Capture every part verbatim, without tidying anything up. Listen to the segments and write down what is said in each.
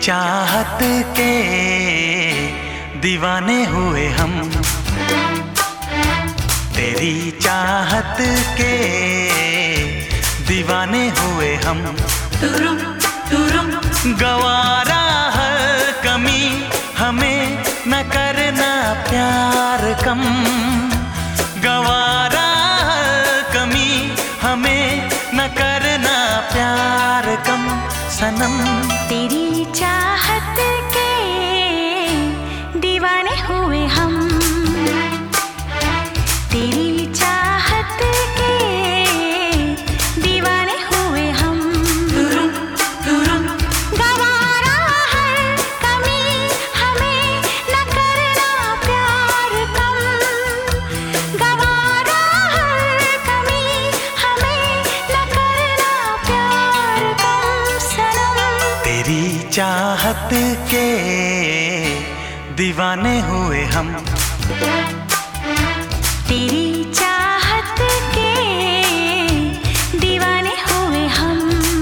चाहत के दीवाने हुए हम, तेरी चाहत के दीवाने हुए हम। तुरुम तुरुम गवारा हर कमी हमें न करना प्यार कम, गवारा हर कमी हमें न करना प्यार कम सनम। तेरी चाहत के दीवाने हुए हम, तेरी चाहत के दीवाने हुए हम। तुरुम तुरुम गवारा हर कमी हमें न करना प्यार कम, गवारा हर कमी हमें न करना प्यार कम सनम। तेरी चाहत के दीवाने हुए हम, तेरी चाहत के दीवाने हुए हम।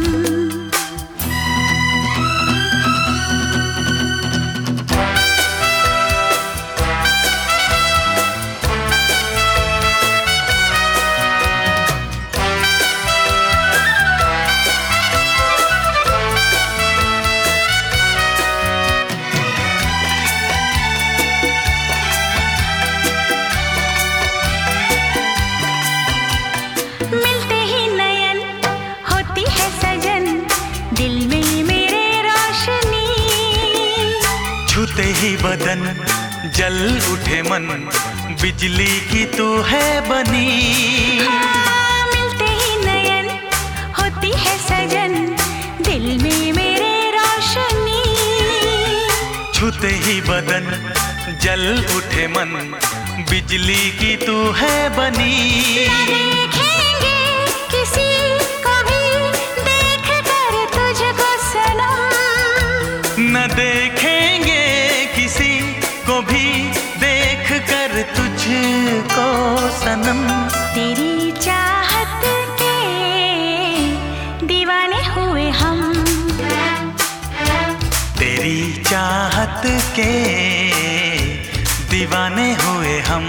मिलते ही नयन होती है सजन, दिल में मेरे रोशनी। छूते ही बदन जल उठे मन, बिजली की तू है बनी। हाँ, मिलते ही नयन होती है सजन, दिल में मेरे रोशनी। छूते ही बदन जल उठे मन, बिजली की तू है बनी। देखेंगे किसी को भी देख कर तुझको सनम, न देखेंगे किसी को भी देख कर तुझको सनम। तेरी चाहत के दीवाने हुए हम, तेरी चाहत के दीवाने हुए हम।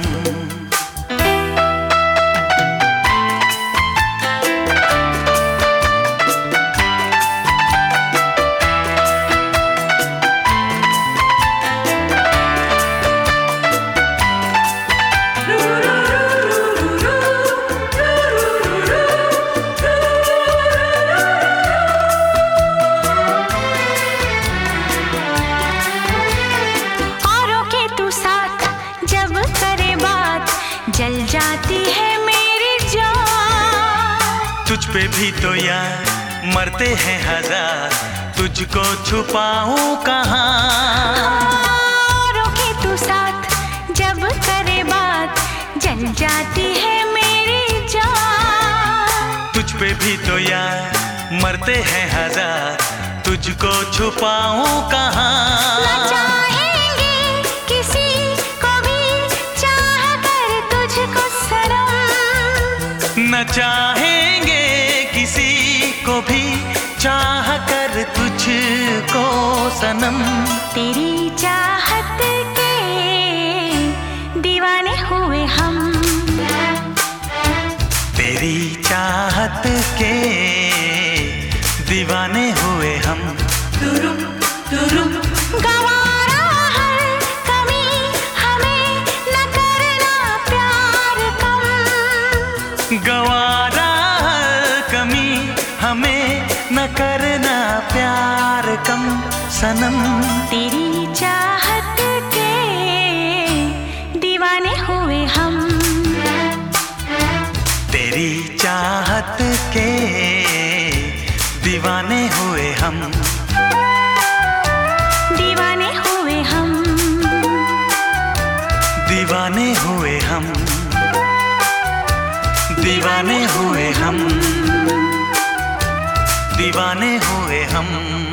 जल जाती है मेरी जान, तुझ पे भी तो यार मरते हैं हजार, तुझको छुपाऊं कहाँ। औरों के तू साथ जब करे बात, जल जाती है मेरी जान। तुझ पे भी तो यार मरते हैं हजार, तुझको छुपाऊं कहाँ। न चाहेंगे किसी को भी चाह कर तुझको सनम, न चाहेंगे किसी को भी चाह कर तुझको सनम। तेरी चाहत के दीवाने हुए हम, तेरी चाहत के दीवाने हुए हम। तुरुम तुरुम गवारा हर कमी हमें न करना प्यार कम, गवारा हर कमी हमें न करना प्यार कम सनम। तेरी चाहत के दीवाने हुए हम, तेरी चाहत के दीवाने हुए हम। दीवाने हुए हम, दीवाने हुए हम, दीवाने हुए हम, दीवाने हुए हम।